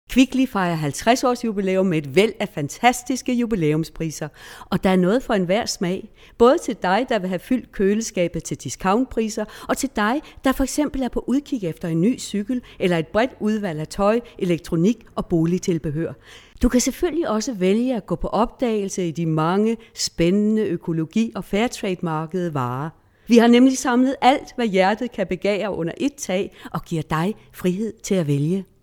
Kvickly fejrer 50 års jubilæum med et væld af fantastiske jubilæumspriser, og der er noget for enhver smag. Både til dig, der vil have fyldt køleskabet til discountpriser, og til dig, der for eksempel er på udkig efter en ny cykel eller et bredt udvalg af tøj, elektronik og boligtilbehør. Du kan selvfølgelig også vælge at gå på opdagelse i de mange spændende økologi- og fairtrade-markedede varer. Vi har nemlig samlet alt, hvad hjertet kan begære under et tag, og giver dig frihed til at vælge.